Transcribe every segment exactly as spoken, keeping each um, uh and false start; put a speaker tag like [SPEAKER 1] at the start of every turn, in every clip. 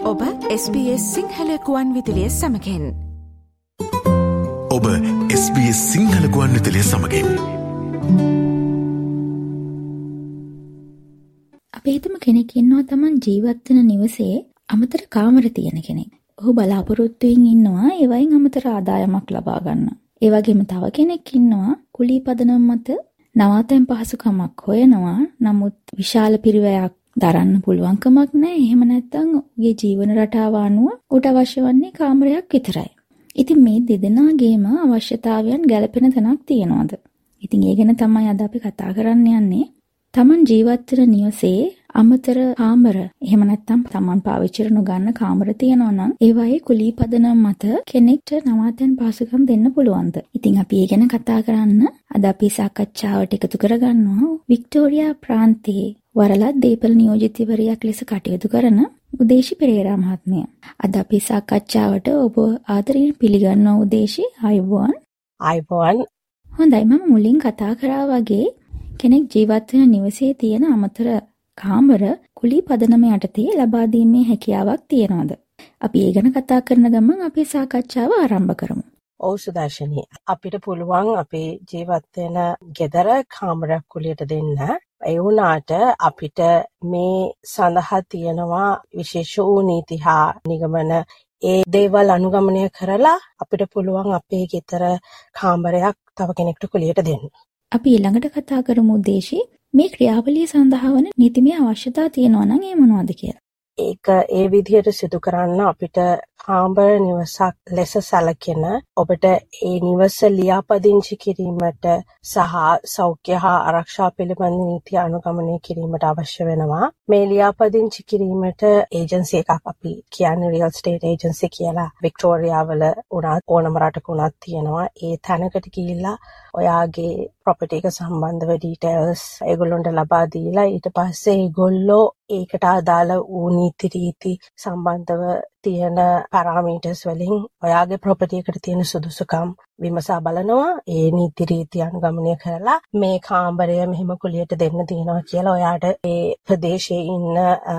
[SPEAKER 1] ඔබ S B S Sinhala ගුවන් විදුලිය සමගින්.
[SPEAKER 2] ඔබ S B S සිංහල ගුවන් විදුලිය සමගින්.
[SPEAKER 3] අපි හිතමු කෙනෙක් ඉන්නවා තමන් ජීවත් වෙන නිවසේ අමතර කාමර තියෙන කෙනෙක්. ඔහු බලාපොරොත්තුෙන් ඉන්නවා ඒ වයින් අමතර ආදායමක් ලබා ගන්න. ඒ වගේම තව කෙනෙක් ඉන්නවා කුලී පදනම මත නවාතැන් පහසුකමක් හොයනවා. නමුත් විශාල පිරිවැයක් දරන්න පුළුවන්කමක් නැහැ. එහෙම නැත්නම් ඔහුගේ ජීවන රටාව අනුව උට අවශ්‍ය වන්නේ කාමරයක් විතරයි. ඉතින් මේ දෙදෙනාගේම අවශ්‍යතාවයන් ගැළපෙන තැනක් තියනවාද? ඉතින් ඒ ගැන තමයි අද අපි කතා කරන්න යන්නේ. තමන් ජීවත් වෙන නිවසේ අමතර කාමර එහෙම නැත්නම් තමන් පාවිච්චි කරන ගන්න කාමර තියෙනවා නම් ඒවායේ කුලී පදනම මත කෙනෙක්ට නවාතැන් පහසුකම් දෙන්න පුළුවන්ද? ඉතින් අපි ඒ ගැන කතා කරන්න අද අපි සාකච්ඡාවට එකතු කරගන්නවා වික්ටෝරියා ප්‍රාන්තයේ වරලත් දීපල නියෝජිතවරියක් ලෙස කටයුතු කරන උදේශි පෙරේරා මහත්මිය. අද අපි සාකච්ඡාවට ඔබ ආදරයෙන් පිළිගන්නවා උදේශි. ආයුබෝවන්.
[SPEAKER 4] ආයුබෝවන්.
[SPEAKER 3] හොඳයි, මම මුලින් කතා කරා වගේ කෙනෙක් ජීවත් වෙන නිවසේ තියෙන අමතර කාමර කුලී පදනම යටතේ ලබා දීමේ හැකියාවක් තියනවාද? අපි ඒ ගැන කතා කරන ගමන් අපේ සාකච්ඡාව ආරම්භ කරමු.
[SPEAKER 4] ඔව් සුදර්ශනී, අපිට පුළුවන් අපේ ජීවත් වෙන ගෙදර කාමරයක් කුලියට දෙන්න. ඒ වුණාට අපිට මේ සඳහා තියෙනවා විශේෂ වූ නීති හා නිගමන. ඒ දේවල් අනුගමනය කරලා අපිට පුළුවන් අපේ ගෙදර කාමරයක් තව කෙනෙක්ට කුලියට දෙන්න.
[SPEAKER 3] අපි ඊළඟට කතා කරමු උදේශි මේ ක්‍රියාවලිය සඳහා වන නීතිමය අවශ්‍යතා තියෙනවා නම් ඒ මොනවද කියලා.
[SPEAKER 4] ඒක ඒ විදිහට සිදු කරන්න අපිට කාමර නිවසක් ලෙස සැලකෙන ඔබට ඒ නිවස ලියාපදිංචි කිරීමට සහ සෞඛ්‍ය හා ආරක්ෂා පිළිබඳ නීති අනුගමනය කිරීමට අවශ්‍ය වෙනවා. මේ ලියාපදිංචි කිරීමට ඒජන්සි එකක් අපි කියන්නේ රියල් ස්ටේට් ඒජන්සි කියලා වික්ටෝරියාවල උනත් ඕනම රටක උනත් තියෙනවා. ඒ තැනකට ගිහිල්ලා ඔයාගේ ප්‍රොපර්ටි එක සම්බන්ධව ඩීටේල්ස් ඒගොල්ලන්ට ලබා දීලා ඊට පස්සේ ඒගොල්ලෝ ඒකට අදාළ වූ නීති රීති සම්බන්ධව තියෙන පැරාමීටර්ස් වලින් ඔයාගේ ප්‍රොපර්ටි එකට තියෙන සුදුසුකම් විමසා බලනවා. ඒ නීති රීති අනුගමනය කරලා මේ කාමරය මෙහෙම කුලියට දෙන්න තියෙනවා කියලා ඔයාට ඒ ප්‍රදේශයේ ඉන්න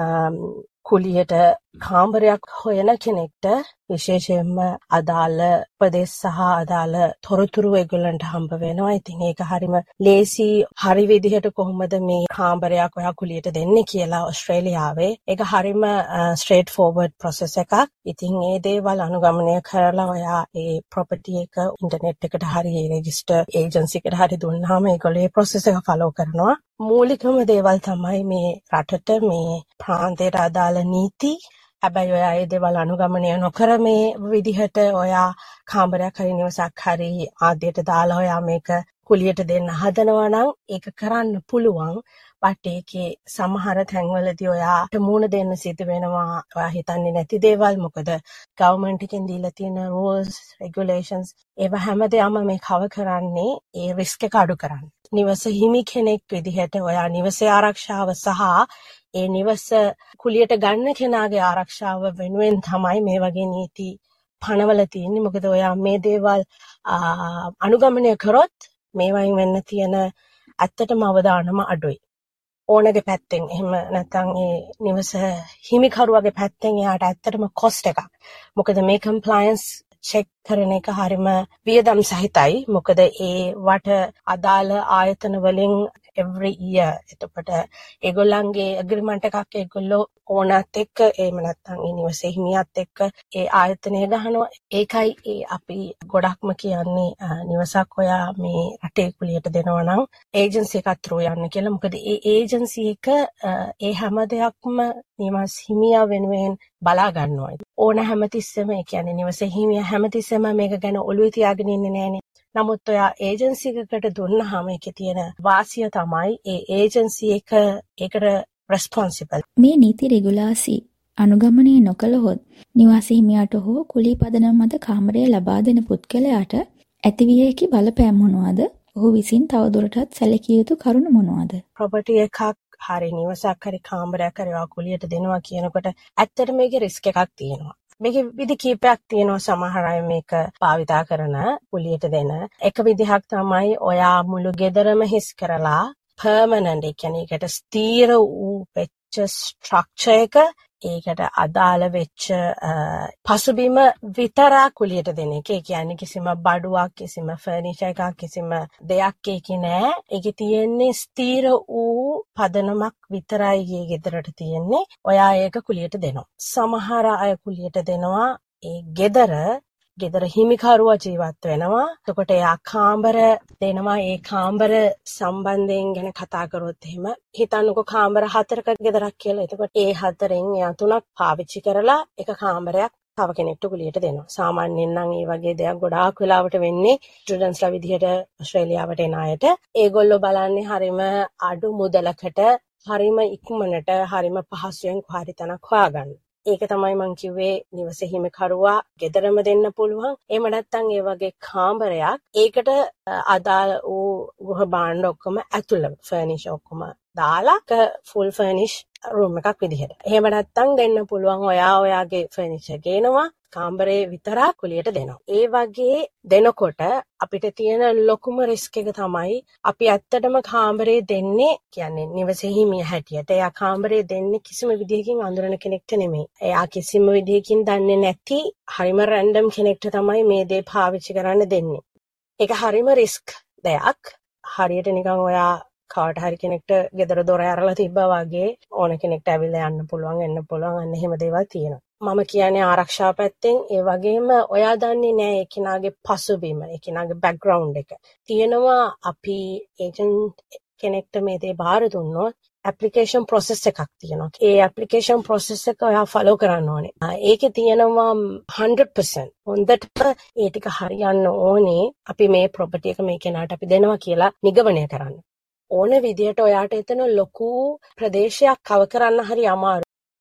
[SPEAKER 4] කුලියට කාමරයක් හොයන කෙනෙක්ට විශේෂයෙන්ම අදාළ ප්‍රදේශ සහ අදාළ තොරතුරු ඒගොල්ලන්ට හම්බ වෙනවා. ඉතින් ඒක හරිම ලේසි හරි විදිහට කොහොමද මේ කාමරයක් ඔයා කුලියට දෙන්නේ කියලා ඕස්ට්‍රේලියාවේ ඒක හරිම ස්ට්‍රේට් ෆෝවර්ඩ් ප්‍රොසෙස් එකක්. ඉතින් ඒ දේවල් අනුගමනය කරලා ඔයා ඒ ප්‍රොපර්ටි එක ඉන්ටර්නෙට් එකට හරි රෙජිස්ටර් ඒජන්සි එකට හරි දුන්නාම ඒගොල්ලෝ ඒ ප්‍රොසෙස් එක ෆලෝ කරනවා. මූලිකම දේවල් තමයි මේ රටට මේ ප්‍රාන්තයට අදාළ නීති. හැබැයි ඔයා ඒ දේවල් අනුගමනය නොකර මේ විදිහට ඔයා කාමරයක් හරි නිවසක් හරි ආදියට දාලා ඔයා මේක කුලියට දෙන්න හදනවා නම් ඒක කරන්න පුළුවන්. බට් ඒකේ සමහර තැන්වලදී ඔයාට මූණ දෙන්න සිද්ධ වෙනවා ඔයා හිතන්නේ නැති දේවල්. මොකද ගවර්න්මන්ට් එකෙන් දීලා තියෙන rules regulations ඒවා හැමදේම මේ කවර් කරන්නේ ඒ රිස්ක් එක අඩු කරන්න. නිවස හිමි කෙනෙක් විදිහට ඔයා නිවසේ ආරක්ෂාව සහ ඒ නිවස කුලියට ගන්න කෙනාගේ ආරක්ෂාව වෙනුවෙන් තමයි මේ වගේ නීති පනවල තියෙන්නේ. මොකද ඔයා මේ දේවල් අනුගමනය කරොත් මේවයින් වෙන්න තියෙන ඇත්තටම අවදානම අඩුයි. ඕනගේ පැත්තෙන් එහෙම නැත්නම් ඒ නිවස හිමිකරුවගේ පැත්තෙන් එයාට ඇත්තටම කොස්ට් එකක්. මොකද මේ කම්ප්ලයන්ස් චෙක් කරන එක හරිම වියදම් සහිතයි. මොකද ඒ වට අදාළ ආයතන වලින් every year එතකොට ඒගොල්ලන්ගේ ඇග්‍රීමන්ට් එකක් ඒගොල්ලෝ ඕනත් එක්ක එහෙම නැත්නම් ඒ නිවසේ හිමියත් එක්ක ඒ ආයතනය ගහනවා. ඒකයි ඒ අපි ගොඩක්ම කියන්නේ නිවසක් ඔයා මේ රටේ කුලියට දෙනවා නම් ඒජන්සි එකක් through යන්න කියලා. මොකද ඒ ඒජන්සි එක ඒ හැම දෙයක්ම නිවස් හිමියා වෙනුවෙන් බලා ගන්නවා. ඕන හැමතිස්සෙම ඒ කියන්නේ නිවසේ හිමියා හැමතිස්සෙම මේක ගැන ඔළුවේ තියාගෙන ඉන්නේ නෑනේ. නමුත් ඔයා ඒජන්සි එකකට දුන්නාම ඒකේ තියෙන වාසිය තමයි ඒ ඒජන්සි එක ඒකට රෙස්පොන්සිබල්.
[SPEAKER 3] මේ නීති රෙගුලාසි අනුගමනය නොකළහොත් නිවාසී හිමියාට හෝ කුලී පදනම මත කාමරය ලබා දෙන පුද්ගලයාට ඇතිවිය හැකි බලපෑම් මොනවාද? ඔහු විසින් තවදුරටත් සැලකිය යුතු කරුණු මොනවාද?
[SPEAKER 4] ප්‍රොපර්ටි එකක් හරි නිවසක් හරි කාමරයක් හරි ඔයා කුලියට දෙනවා කියනකොට ඇත්තට මේකේ රිස්ක් එකක් තියෙනවා. මේකේ විදි කීපයක් තියෙනවා. සමහර අය මේක භාවිතා කරන කුලියට දෙන එක විදිහක් තමයි ඔයා මුළු ගෙදරම හිස් කරලා පර්මනන්ට් ඒ කියන්නේ ඒකට ස්ථීර වූ වෙච්ච ස්ට්‍රක්චර් එක ඒකට අදාළ වෙච්ච පසුබිම විතරක් කුලියට දෙන එක. ඒ කියන්නේ කිසිම බඩුවක්, කිසිම ෆර්නිචර් එකක්, කිසිම දෙයක් ඒකේ නෑ. ඒකේ තියෙන්නේ ස්ථීර වූ පදනමක් විතරයි ඒ ගෙදරට තියෙන්නේ. ඔයා ඒක කුලියට දෙනවා. සමහර අය කුලියට දෙනවා ඒ ගෙදර ගෙදර හිමිකරුවා ජීවත් වෙනවා. එතකොට එයා කාමර දෙනවා. ඒ කාමර සම්බන්ධයෙන් ගැන කතා කරොත් එහෙම හිතන්නකෝ කාමර හතරක ගෙදරක් කියලා. එතකොට ඒ හතරෙන් එයා තුනක් පාවිච්චි කරලා එක කාමරයක් තව කෙනෙක්ට කුලියට දෙනවා. සාමාන්‍යයෙන් නම් මේ වගේ දෙයක් ගොඩාක් වෙලාවට වෙන්නේ ස්ටුඩන්ට්ස්ලා විදිහට ඕස්ට්‍රේලියාවට එන අයට. ඒගොල්ලෝ බලන්නේ හරිම අඩු මුදලකට, හරිම ඉක්මනට, හරිම පහසුවෙන් හරි තැනක් හොයාගන්න. ඒක තමයි මං කිව්වේ නිවස හිමිකරුවා ගෙදරම දෙන්න පුළුවන්. එහෙම නැත්නම් ඒ වගේ කාමරයක් ඒකට අදාළ වූ ගෘහ භාණ්ඩ ඔක්කොම ඇතුළම ෆර්නිෂර් ඔක්කොම දාලා ෆුල් ෆර්නිෂ් රූම් එකක් විදිහට. එහෙම නැත්නම් දෙන්න පුළුවන් ඔයා ඔයාගේ ෆර්නිචර් ගේනවා කාමරේ විතරක් කුලියට දෙනවා. ඒ වගේ දෙනකොට අපිට තියෙන ලොකුම රිස්ක් එක තමයි අපි ඇත්තටම කාමරේ දෙන්නේ කියන්නේ නිවසේ හිමිය හැටියට. එයා කාමරේ දෙන්නේ කිසිම විදිහකින් අඳුරන කෙනෙක්ට නෙමෙයි. එයා කිසිම විදිහකින් දන්නේ නැති හරිම රැන්ඩම් කෙනෙක්ට තමයි මේ දේ පාවිච්චි කරන්න දෙන්නේ. ඒක හරිම රිස්ක් දෙයක්. හරියට නිකන් ඔයා කාට හරි කෙනෙක්ට ගෙදර දොර ඇරලා තිබ්බා වගේ ඕන කෙනෙක්ට ඇවිල්ලා යන්න පුළුවන්, එන්න පුළුවන්, අන්න එහෙම දේවල් තියෙනවා. මම කියන්නේ ආරක්ෂා පැත්තෙන්. ඒ වගේම ඔයා දන්නේ නැහැ ඒ කෙනාගේ පසුබිම, ඒ කෙනාගේ බෑග්ග්‍රවුන්ඩ් එක. තියෙනවා අපි ඒජන්ට් කෙනෙක්ට මේ දේ බාර දුන්නොත් ඇප්ලිකේෂන් ප්‍රොසෙස් එකක් තියෙනවා. ඒ ඇප්ලිකේෂන් ප්‍රොසෙස් එක ඔයා ෆලෝ කරන්න ඕනේ. ඒකේ තියෙනවා hundred percent හොඳට ඒ ටික හරියන්න ඕනේ. අපි මේ ප්‍රොපර්ටි එක මේ කෙනාට අපි දෙනවා කියලා නිගමනය කරන්න. ඕන විදියට ඔයාට එතන ලොකු ප්‍රදේශයක් කව කරන්න හරි අමාරු.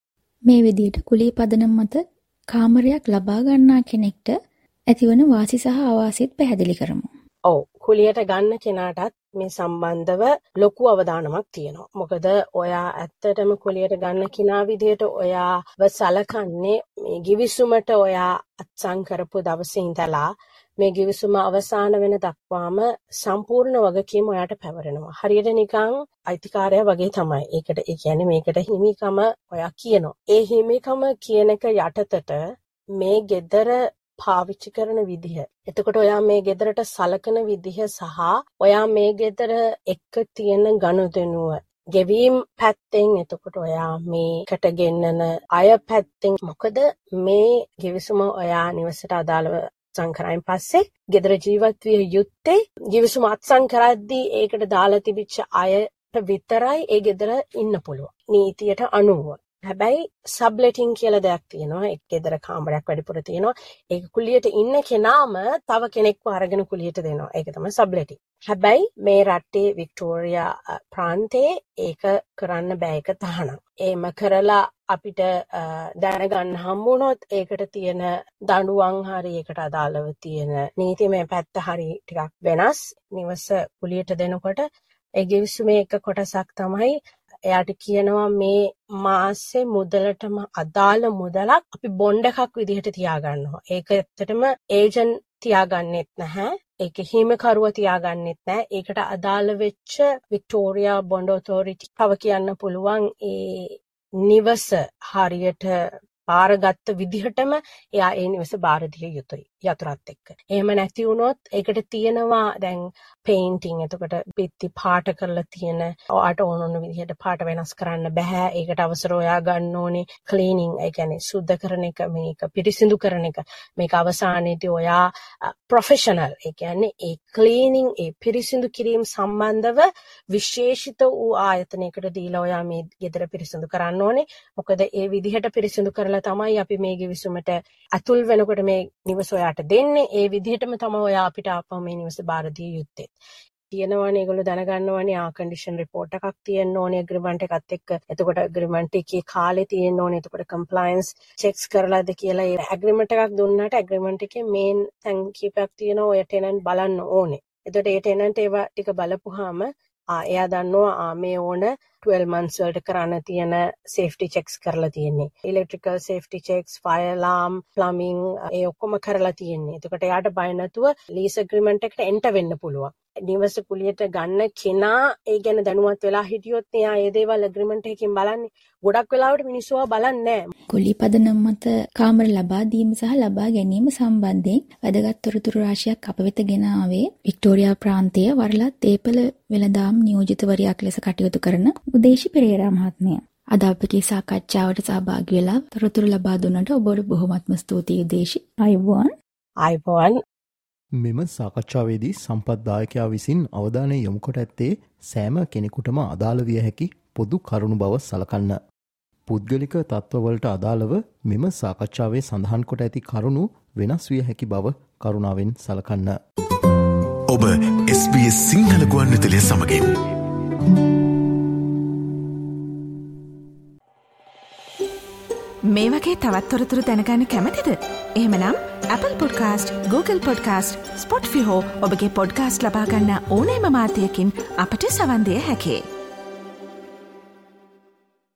[SPEAKER 3] මේ විදියට කුලී පදනම් මත කාමරයක් ලබා ගන්නා කෙනෙක්ට ඇතිවන වාසි සහ අවාසිත් පැහැදිලි කරමු.
[SPEAKER 4] ඔව්, කුලියට ගන්න කෙනාටත් මේ සම්බන්ධව ලොකු අවධානමක් තියෙනවා. මොකද ඔයා ඇත්තටම කුලියට ගන්න කෙනා විදියට ඔයාව සලකන්නේ මේ ගිවිසුමට ඔයා අත්සන් කරපු දවසේ ඉඳලා මේ ගිවිසුම අවසන් වෙන දක්වාම සම්පූර්ණ වගකීම ඔයාට පැවරෙනවා. හරියට නිකන් අයිතිකාරයා වගේ තමයි. ඒකට ඒ කියන්නේ මේකට හිමිකම ඔයා කියනවා. ඒ හිමිකම කියන එක යටතට මේ ගෙදර පාවිච්චි කරන විදිහ. එතකොට ඔයා මේ ගෙදරට සලකන විදිහ සහ ඔයා මේ ගෙදර එක්ක තියෙන ගනුදෙනුව ගෙවීම් පැත්තෙන් එතකොට ඔයා මේකට ගෙන්නන අය පැත්තෙන් මොකද මේ ගිවිසුම ඔයා නිවසට අදාළව සංකරයින් පස්සේ ගෙදර ජීවත් විය යුත්තේ ගිවිසුම අත්සන් කරද්දී ඒකට දාලා තිබිච්ච අයට විතරයි ඒ ගෙදර ඉන්න පුළුවන් නීතියට අනුව. හැබැයි සබ්ලෙටින් කියලා දෙයක් තියෙනවා. එක් ගෙදර කාමරයක් වැඩිපුර තියෙනවා. ඒක කුලියට ඉන්න කෙනාම තව කෙනෙක්ව අරගෙන කුලියට දෙනවා. ඒක තමයි සබ්ලෙටින්. හැබැයි මේ රටේ වික්ටෝරියා ප්‍රාන්තයේ ඒක කරන්න බෑ. ඒක තහනම්. ඒම කරලා අපිට දැනගන්න හම්බුනොත් ඒකට තියෙන දඬුවම් හරි ඒකට අදාළව තියෙන නීතිමය පැත්ත හරි ටිකක් වෙනස්. නිවස කුලියට දෙනකොට ඒ ගිවිසුමේ එක කොටසක් තමයි එයාට කියනවා මේ මාසේ මුදලටම අදාළ මුදලක් අපි බොන්ඩ් එකක් විදිහට තියාගන්නවා. ඒක ඇත්තටම ඒජන්ට් තියාගන්නෙත් නැහැ. ඒක හිමිකරුවා තියාගන්නෙත් නැහැ. ඒකට අදාළ වෙච්ච වික්ටෝරියා බොන්ඩ් ඔතොරිටි තව කියන්න පුළුවන් ඒ නිවස හරියට බාරගත්ත විදිහටම එයා ඒ නිවස බාර දිය යුතුයි යතුරත් එක්ක. එහෙම නැති වුණොත් ඒකට තියෙනවා දැන් පේන්ටිං. එතකොට බිත්ති පාට කරලා තියෙන ඔයාට ඕන ඕන විදිහට පාට වෙනස් කරන්න බෑ. ඒකට අවසර ඔයා ගන්න ඕනේ ක්ලීනින්. ඒ කියන්නේ සුද්ධ කරන එක, මේක පිරිසිදු කරන එක. මේක අවසානයේදී ඔයා ප්‍රොෆෙෂනල්. ඒ කියන්නේ ඒ ක්ලීනින්, ඒ පිරිසිදු කිරීම සම්බන්ධව විශේෂිත වූ ආයතනයකට දීලා ඔයා මේ ගෙදර පිරිසිදු කරන්න ඕනේ. මොකද ඒ විදිහට පිරිසිදු කරලා තමයි අපි මේ ගිවිසුමට අතුල් වෙනකොට මේ නිවස ඔයාට දෙන්නේ. ඒ විදිහටම තමයි ඔයා අපිට ආපහු මේ නිවස බාර දිය යුත්තේ. තියෙනවනේ ඒගොල්ලෝ දැනගන්නවනේ ආ කන්ඩිෂන් රිපෝට් එකක් තියෙන්න ඕනේ ඇග්‍රීමන්ට් එකත් එක්ක. එතකොට ඇග්‍රීමන්ට් එකේ කාලේ තියෙන්න ඕනේ. එතකොට කම්ප්ලයන්ස් චෙක්ස් කරලාද කියලා ඒ ඇග්‍රීමන්ට් එකක් දුන්නාට ඇග්‍රීමන්ට් එකේ මේන් තැන් කීපයක් තියෙනවා. ඔය ටෙනන්ට් බලන්න ඕනේ. එතකොට ඒ ටෙනන්ට් ඒවා ටික බලපුවාම ආ එයා දන්නවා ආ මේ ඕන twelve months වලට කරන්න තියෙන safety checks කරලා තියෙන්නේ. electrical safety checks, fire alarm, plumbing ඒ ඔක්කොම කරලා තියෙන්නේ. එතකොට එයාට බය නැතුව lease agreement එකට enter වෙන්න පුළුවන්. නිවස කුලියට ගන්න කෙනා ඒ ගැන දැනුවත් වෙලා හිටියොත් එයා ඒ දේවල් agreement එකකින් බලන්නේ. ගොඩක් වෙලාවට මිනිස්සුව බලන්නේ නැහැ.
[SPEAKER 3] කුලී පදනම් මත කාමර ලබා දීම සහ ලබා ගැනීම සම්බන්ධයෙන් වැදගත් තොරතුරු රාශියක් අප වෙත ගෙන ආවේ වික්ටෝරියා ප්‍රාන්තයේ වරලත් තේපල වෙළඳාම් නියෝජිතවරියක් ලෙස කටයුතු කරන උදේශි පෙරේරා මහත්මිය. අද අපගේ සාකච්ඡාවට සහභාගී වෙලා තොරතුරු ලබා දුන්නට ඔබට බොහොමත්ම ස්තුතියි උදේශි. අයුබෝවන්.
[SPEAKER 4] අයුබෝවන්.
[SPEAKER 5] මෙම සාකච්ඡාවේදී සම්පත්දායකයා විසින් අවධානය යොමු කොට ඇත්තේ සෑම කෙනෙකුටම අදාළ විය හැකි පොදු කරුණු බව සලකන්න. පුද්ගලික තත්ත්වවලට අදාළව මෙම සාකච්ඡාවේ සඳහන් කොට ඇති කරුණු වෙනස් විය හැකි බව කරුණාවෙන් සලකන්න.
[SPEAKER 2] ඔබ එස් බී එස් සිංහල ගුවන්විදුලිය සමගින්
[SPEAKER 1] මේ වගේ තවත් තොරතුරු දැනගන්න කැමතිද? එහෙමනම් Apple Podcast, Google Podcast, Spotify හෝ ඔබගේ පොඩ්කාස්ට් ලබා ගන්න ඕනෑම මාධ්‍යයකින් අපට සවන් දෙන්න හැකියි.